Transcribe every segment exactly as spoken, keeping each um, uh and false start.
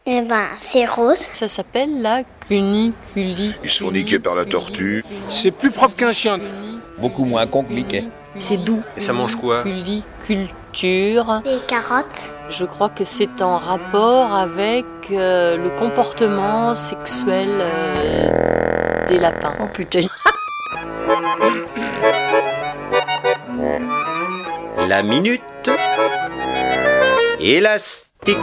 Eh ben, c'est rose. Ça s'appelle la cuniculi. Ils se font niquer par la tortue. C'est plus propre qu'un chien. Beaucoup moins con que Mickey. C'est doux. Et ça mange quoi? Culiculture. Des carottes. Je crois que c'est en rapport avec euh, le comportement sexuel euh, des lapins. Oh putain. La minute élastique.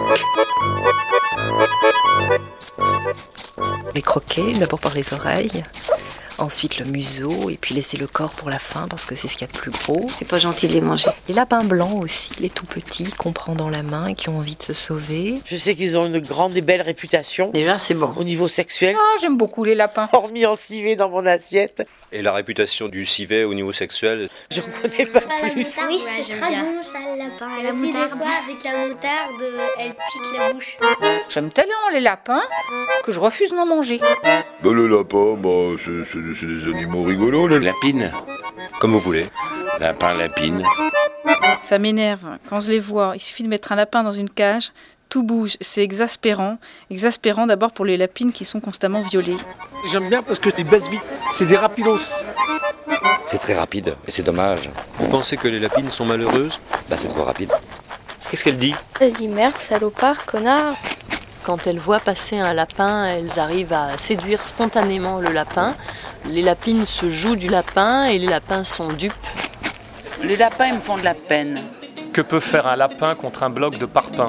Les croquer, d'abord par les oreilles, ensuite le museau, et puis laisser le corps pour la fin, parce que c'est ce qu'il y a de plus gros. C'est pas gentil de les manger. Les lapins blancs aussi, les tout petits, qu'on prend dans la main et qui ont envie de se sauver. Je sais qu'ils ont une grande et belle réputation. Déjà, c'est bon. Au niveau sexuel. Ah, j'aime beaucoup les lapins. Hormis en civet dans mon assiette. Et la réputation du civet au niveau sexuel? Je ne connais pas À plus. moutarde, oui, c'est ouais, très bien. Bon ça, le lapin. À la aussi, moutarde. des fois, avec la moutarde, elle pique la bouche. J'aime tellement les lapins que je refuse d'en manger. Bah, le lapin, bah, c'est, c'est, c'est des animaux rigolos. Les... Lapine, comme vous voulez. Lapin, lapine. Ça m'énerve. Quand je les vois, il suffit de mettre un lapin dans une cage, tout bouge. C'est exaspérant. Exaspérant d'abord pour les lapines qui sont constamment violées. J'aime bien parce que ils baissent vite. C'est des rapidos. C'est très rapide, et c'est dommage. Vous pensez que les lapines sont malheureuses? Bah c'est trop rapide. Qu'est-ce qu'elle dit? Elle dit merde, salopard, connard. Quand elles voient passer un lapin, elles arrivent à séduire spontanément le lapin. Les lapines se jouent du lapin et les lapins sont dupes. Les lapins, ils me font de la peine. Que peut faire un lapin contre un bloc de parpaing?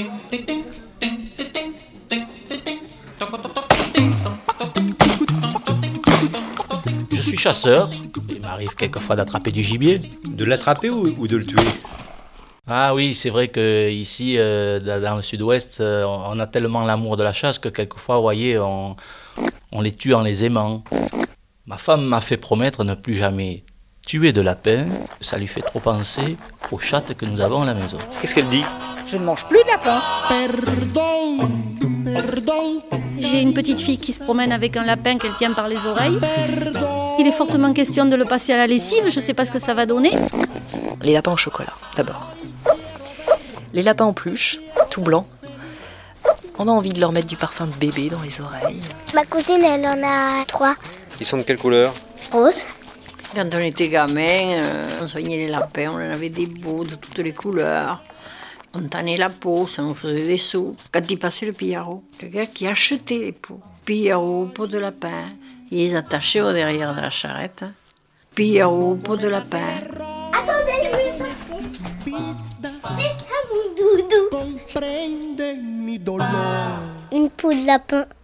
Je suis chasseur. Il m'arrive quelquefois d'attraper du gibier. De l'attraper ou, ou de le tuer? Ah oui, c'est vrai qu'ici, euh, dans le sud-ouest, euh, on a tellement l'amour de la chasse que quelquefois, vous voyez, on, on les tue en les aimant. Ma femme m'a fait promettre ne plus jamais tuer de lapin. Ça lui fait trop penser aux chattes que nous avons à la maison. Qu'est-ce qu'elle dit? Je ne mange plus de lapin. Pardon, pardon. J'ai une petite fille qui se promène avec un lapin qu'elle tient par les oreilles. Il est fortement question de le passer à la lessive, je ne sais pas ce que ça va donner. Les lapins au chocolat, d'abord. Les lapins en peluche, tout blancs. On a envie de leur mettre du parfum de bébé dans les oreilles. Ma cousine, elle en a trois. Ils sont de quelle couleur? Rose. Quand on était gamin, euh, on soignait les lapins, on en avait des beaux de toutes les couleurs. On tannait la peau, ça nous faisait des sous. Quand il passait le pillaro, le gars qui achetait les peaux. Pillaro, peau de lapin. Ils les attachaient au derrière de la charrette. Pillaro, peau de lapin. Attendez, je vais passer. C'est ça mon doudou. Une peau de lapin.